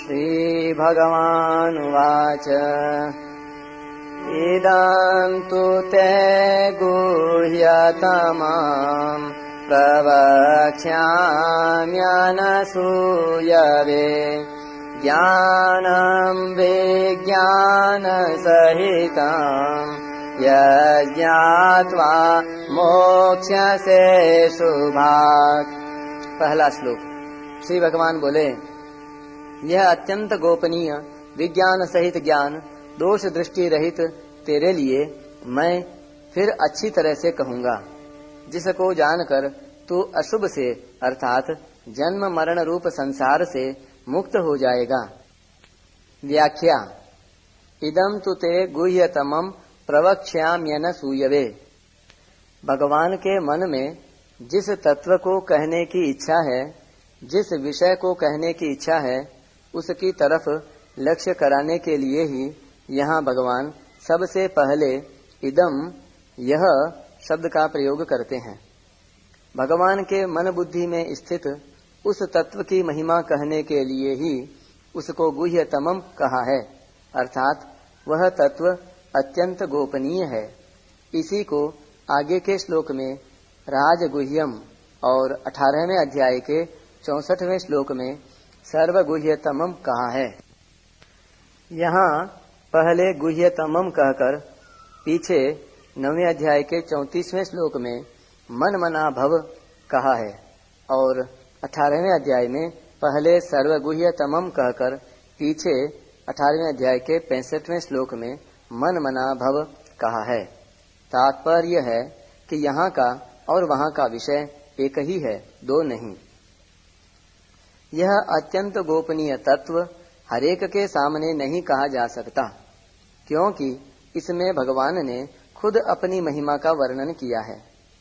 श्रीभगवानुवाच इदं तु ते गुह्यतमं प्रवक्ष्याम्यनसूयवे ज्ञानं विज्ञानसहितं यज्ञात्वा मोक्ष्यसे शुभात्। पहला श्लोक। श्री भगवान बोले, यह अत्यंत गोपनीय विज्ञान सहित ज्ञान दोष दृष्टि रहित तेरे लिए मैं फिर अच्छी तरह से कहूँगा, जिसको जानकर तू अशुभ से अर्थात जन्म मरण रूप संसार से मुक्त हो जाएगा। व्याख्या। इदं तु ते गुह्यतमं प्रवक्ष्याम्यनसूयवे। भगवान के मन में जिस तत्व को कहने की इच्छा है, जिस विषय को कहने की इच्छा है, उसकी तरफ लक्ष्य कराने के लिए ही यहाँ भगवान सबसे पहले इदम यह शब्द का प्रयोग करते हैं। भगवान के मन बुद्धि में स्थित उस तत्व की महिमा कहने के लिए ही उसको गुह्यतमम कहा है, अर्थात वह तत्व अत्यंत गोपनीय है। इसी को आगे के श्लोक में राजगुह्यम और 18वें अध्याय के 64वें श्लोक में सर्वगुह्यतमम कहा है। यहाँ पहले गुह्यतमम कहकर पीछे 9वें अध्याय के 34वें श्लोक में मन मना भव कहा है और 18वें अध्याय में पहले सर्वगुह्यतमम कहकर पीछे 18वें अध्याय के 65वें श्लोक में मन मना भव कहा है। तात्पर्य है कि यहाँ का और वहाँ का विषय एक ही है, दो नहीं। यह अत्यंत गोपनीय तत्व हरेक के सामने नहीं कहा जा सकता, क्योंकि इसमें भगवान ने खुद अपनी महिमा का वर्णन किया है।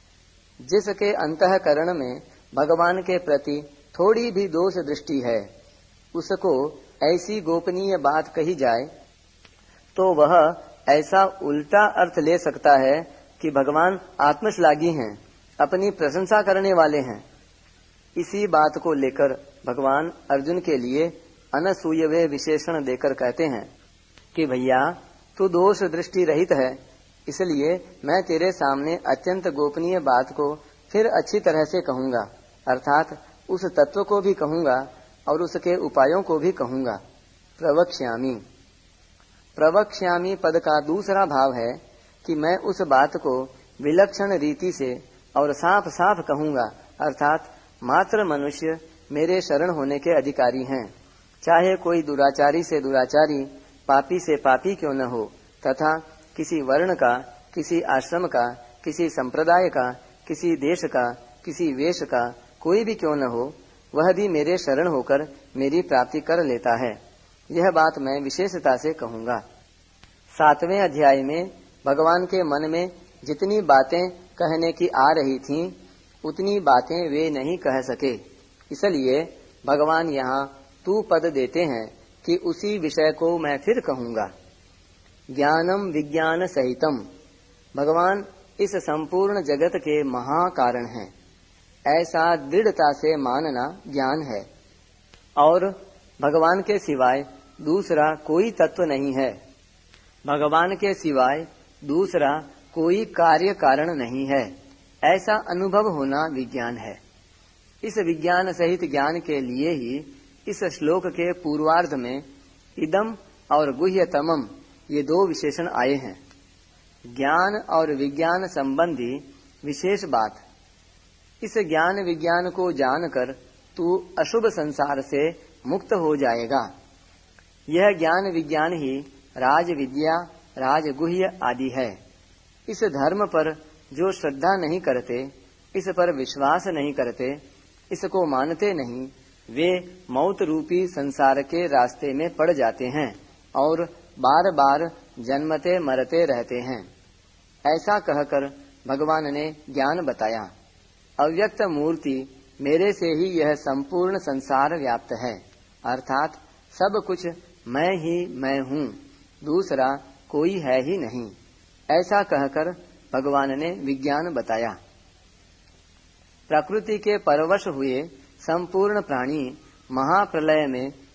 जिसके अंतःकरण में भगवान के प्रति थोड़ी भी दोष दृष्टि है, उसको ऐसी गोपनीय बात कही जाए तो वह ऐसा उल्टा अर्थ ले सकता है कि भगवान आत्मश्लाघी हैं, अपनी प्रशंसा करने वाले हैं। इसी बात को लेकर भगवान अर्जुन के लिए अनसूयवे विशेषण देकर कहते हैं कि भैया तू दोष दृष्टि रहित है, इसलिए मैं तेरे सामने अत्यंत गोपनीय बात को फिर अच्छी तरह से कहूँगा, अर्थात उस तत्व को भी कहूँगा और उसके उपायों को भी कहूँगा। प्रवक्ष्यामि। प्रवक्ष्यामि पद का दूसरा भाव है कि मैं उस बात को विलक्षण रीति से और साफ साफ कहूँगा, अर्थात मात्र मनुष्य मेरे शरण होने के अधिकारी हैं, चाहे कोई दुराचारी से दुराचारी, पापी से पापी क्यों न हो, तथा किसी वर्ण का, किसी आश्रम का, किसी संप्रदाय का, किसी देश का, किसी वेश का कोई भी क्यों न हो, वह भी मेरे शरण होकर मेरी प्राप्ति कर लेता है। यह बात मैं विशेषता से कहूँगा। 7वें अध्याय में भगवान के मन में जितनी बातें कहने की आ रही थीं, उतनी बातें वे नहीं कह सके, इसलिए भगवान यहाँ तू पद देते हैं कि उसी विषय को मैं फिर कहूँगा। ज्ञानम विज्ञान सहितम। भगवान इस संपूर्ण जगत के महाकारण हैं, ऐसा दृढ़ता से मानना ज्ञान है। और भगवान के सिवाय दूसरा कोई तत्व नहीं है, भगवान के सिवाय दूसरा कोई कार्य कारण नहीं है, ऐसा अनुभव होना विज्ञान है। इस विज्ञान सहित ज्ञान के लिए ही इस श्लोक के पूर्वार्ध में इदम और गुह्यतमम ये दो विशेषण आए हैं। ज्ञान और विज्ञान संबंधी विशेष बात। इस ज्ञान विज्ञान को जानकर तू अशुभ संसार से मुक्त हो जाएगा। यह ज्ञान विज्ञान ही राज विद्या, राजगुह्य आदि है। इस धर्म पर जो श्रद्धा नहीं करते, इस पर विश्वास नहीं करते, इसको मानते नहीं, वे मौत रूपी संसार के रास्ते में पड़ जाते हैं और बार बार जन्मते मरते रहते हैं। ऐसा कहकर भगवान ने ज्ञान बताया। अव्यक्त मूर्ति मेरे से ही यह संपूर्ण संसार व्याप्त है, अर्थात सब कुछ मैं ही मैं हूँ, दूसरा कोई है ही नहीं। ऐसा कहकर भगवान ने विज्ञान बताया। प्रकृति के परवश हुए संपूर्ण प्राणी महाप्रलय में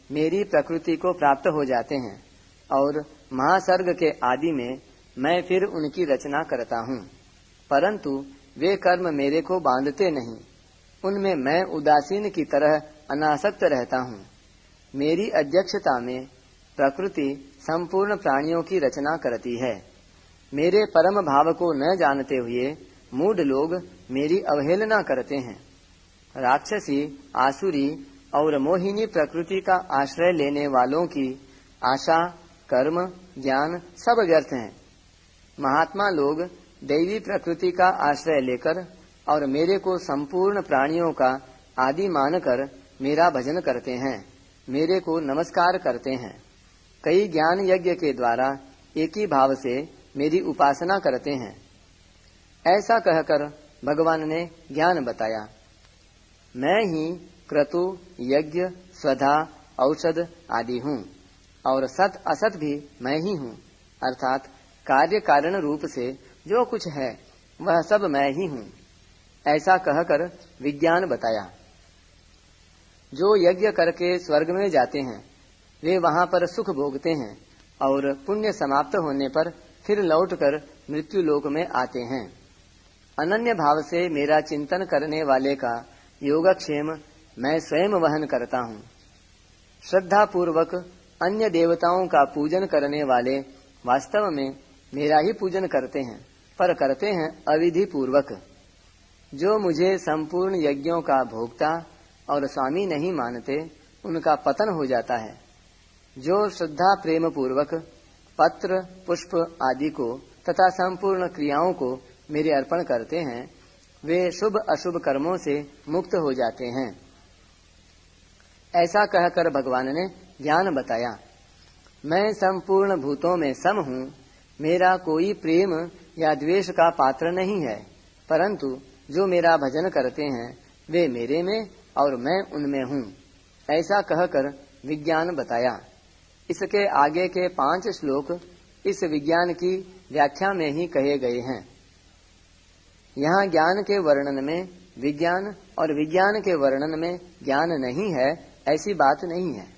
मेरी प्रकृति को प्राप्त हो जाते हैं और महासर्ग के आदि में मैं फिर उनकी रचना करता हूँ, परंतु वे कर्म मेरे को बांधते नहीं। उनमें मैं उदासीन की तरह अनासक्त रहता हूँ। मेरी अध्यक्षता में प्रकृति संपूर्ण प्राणियों की रचना करती है। मेरे परम भाव को न जानते हुए मूढ़ लोग मेरी अवहेलना करते हैं। राक्षसी, आसुरी और मोहिनी प्रकृति का आश्रय लेने वालों की आशा, कर्म, ज्ञान सब व्यर्थ हैं। महात्मा लोग दैवी प्रकृति का आश्रय लेकर और मेरे को संपूर्ण प्राणियों का आदि मानकर मेरा भजन करते हैं, मेरे को नमस्कार करते हैं। कई ज्ञान यज्ञ के द्वारा एक ही भाव से मेरी उपासना करते हैं। ऐसा कहकर भगवान ने ज्ञान बताया। मैं ही क्रतु, यज्ञ, स्वधा, औषध आदि हूँ और सत असत भी मैं ही हूँ, अर्थात कार्य कारण रूप से जो कुछ है वह सब मैं ही हूँ। ऐसा कहकर विज्ञान बताया। जो यज्ञ करके स्वर्ग में जाते हैं वे वहां पर सुख भोगते हैं और पुण्य समाप्त होने पर फिर लौटकर मृत्यु लोक में आते हैं। अनन्य भाव से मेरा चिंतन करने वाले का योगक्षेम मैं स्वयं वहन करता हूँ। श्रद्धा पूर्वक अन्य देवताओं का पूजन करने वाले वास्तव में मेरा ही पूजन करते हैं, पर करते हैं अविधि पूर्वक। जो मुझे संपूर्ण यज्ञों का भोक्ता और स्वामी नहीं मानते उनका पतन हो जाता है। जो श्रद्धा प्रेम पूर्वक पत्र, पुष्प आदि को तथा संपूर्ण क्रियाओं को मेरे अर्पण करते हैं वे शुभ अशुभ कर्मों से मुक्त हो जाते हैं। ऐसा कहकर भगवान ने ज्ञान बताया। मैं संपूर्ण भूतों में सम हूँ। मेरा कोई प्रेम या द्वेष का पात्र नहीं है, परंतु जो मेरा भजन करते हैं वे मेरे में और मैं उनमें हूँ। ऐसा कहकर विज्ञान बताया। इसके आगे के 5 श्लोक इस विज्ञान की व्याख्या में ही कहे गए हैं। यहाँ ज्ञान के वर्णन में विज्ञान और विज्ञान के वर्णन में ज्ञान नहीं है, ऐसी बात नहीं है।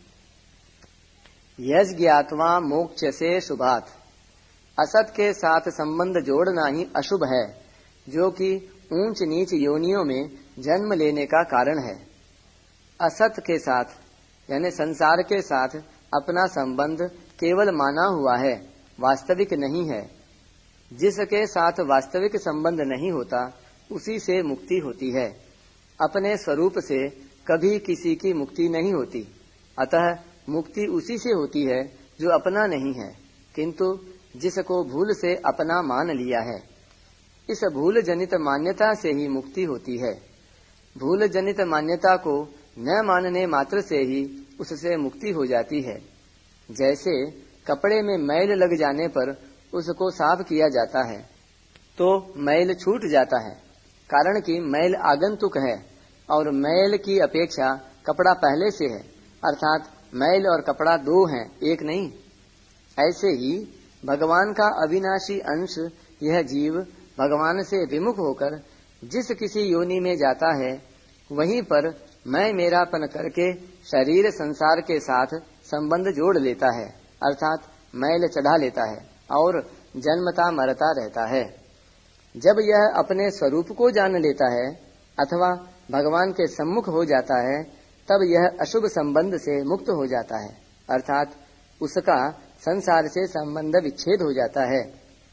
यज् ज्ञात्वा मोक्ष्यसे शुभात्, असत के साथ संबंध जोड़ना ही अशुभ है, जो कि ऊंच नीच योनियों में जन्म लेने का कारण है। असत के साथ यानी संसार के साथ अपना संबंध केवल माना हुआ है, वास्तविक नहीं है। जिसके साथ वास्तविक संबंध नहीं होता उसी से मुक्ति होती है। अपने स्वरूप से कभी किसी की मुक्ति नहीं होती, अतः मुक्ति उसी से होती है जो अपना नहीं है, किंतु जिसको भूल से अपना मान लिया है। इस भूल जनित मान्यता से ही मुक्ति होती है। भूल जनित मान्यता को न मानने मात्र से ही उससे मुक्ति हो जाती है। जैसे कपड़े में मैल लग जाने पर उसको साफ किया जाता है तो मैल छूट जाता है, कारण कि मैल आगंतुक है और मैल की अपेक्षा कपड़ा पहले से है, अर्थात मैल और कपड़ा 2 हैं, एक नहीं। ऐसे ही भगवान का अविनाशी अंश यह जीव भगवान से विमुख होकर जिस किसी योनि में जाता है वहीं पर मैं मेरापन करके शरीर संसार के साथ संबंध जोड़ लेता है, अर्थात मैल चढ़ा लेता है और जन्मता मरता रहता है। जब यह अपने स्वरूप को जान लेता है अथवा भगवान के सम्मुख हो जाता है तब यह अशुभ संबंध से मुक्त हो जाता है, अर्थात उसका संसार से संबंध विच्छेद हो जाता है।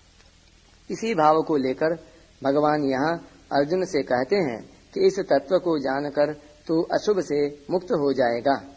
इसी भाव को लेकर भगवान यहाँ अर्जुन से कहते हैं कि इस तत्व को जानकर तू अशुभ से मुक्त हो जाएगा।